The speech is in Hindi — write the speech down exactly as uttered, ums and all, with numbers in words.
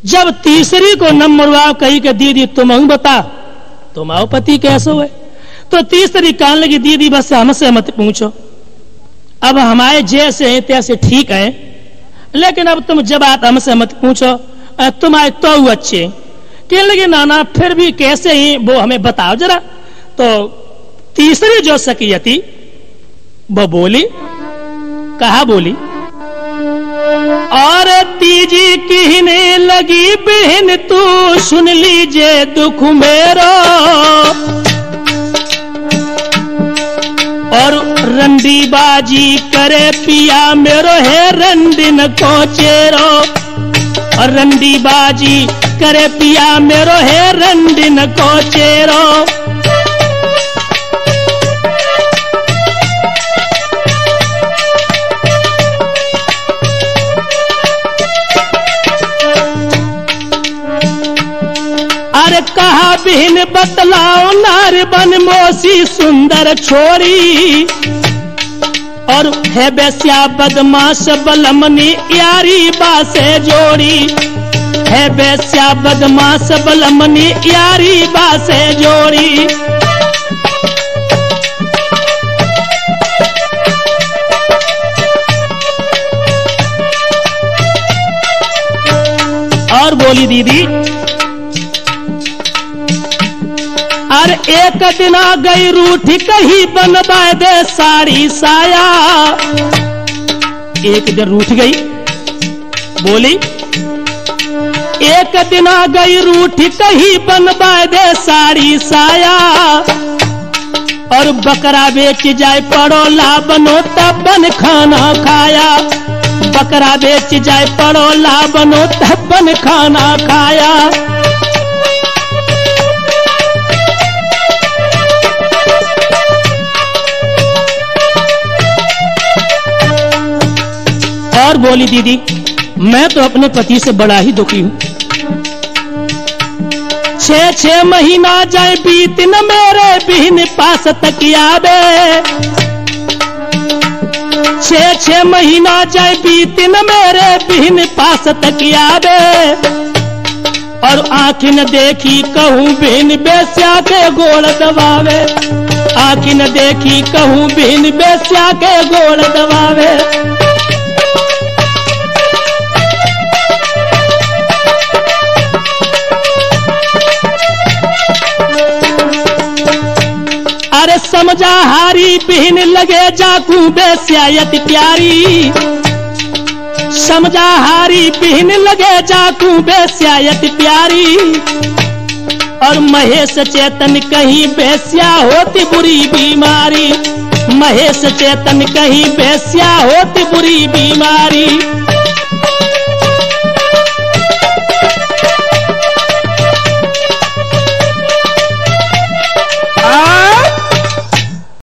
जब तीसरी को नंबर वाव कही कि दीदी तुम बता तुम्हारा पति कैसे हुए, तो तीसरी कहने लगी दीदी बस हमसे मत पूछो, अब हमारे जैसे हैं तैसे ठीक है, लेकिन अब तुम जब बात हमसे मत पूछो, तुम्हारे तो अच्छे। कहने लगी ना ना फिर भी कैसे ही वो हमें बताओ जरा। तो तीसरी जो सखी थी वो बोली, कहा बोली, और तीजी कहने लगी बहन तू सुन लीजिए दुख मेरो, और रंडी बाजी करे पिया मेरो है रंडिन को चेरो, और रंडी बाजी करे पिया मेरो है रंडिन को चेरो। अरे कहा बहन बतलाओ नार बन मोसी सुंदर छोरी, और है बेस्या बदमाश बलमनी यारी बासे जोड़ी, है बेस्या बदमाश बलमनी यारी बासे जोड़ी। और बोली दीदी, अरे एक दिन आ गई रूठी कही बनवा दे साड़ी साया, एक दिन रूठ गई, बोली एक दिन आ गई रूठी कही बनवा दे साड़ी साया, और बकरा बेच जाए पड़ोला बनो तब बन खाना खाया, बकरा बेच जाए पड़ोला बनो तब बन खाना खाया। और बोली दीदी मैं तो अपने पति से बड़ा ही दुखी हूं, छह छह महीना जाए बीत न मेरे बहन पास तक आवे, छह छह महीना जाए बीत न मेरे बहन पास तक आवे, और आँख न देखी कहूँ बहन बेस्या के गोड़ दबावे, आँख न देखी कहूँ बहन बेस्या के गोड़ दबावे। अरे समझा हारी बहन लगे जाकू बेस्यायत प्यारी, समझा हारी बहन लगे जाकू बेस्यायत प्यारी, और महेश चेतन कहीं बेस्या होती बुरी बीमारी, महेश चेतन कहीं बेस्या होती बुरी बीमारी।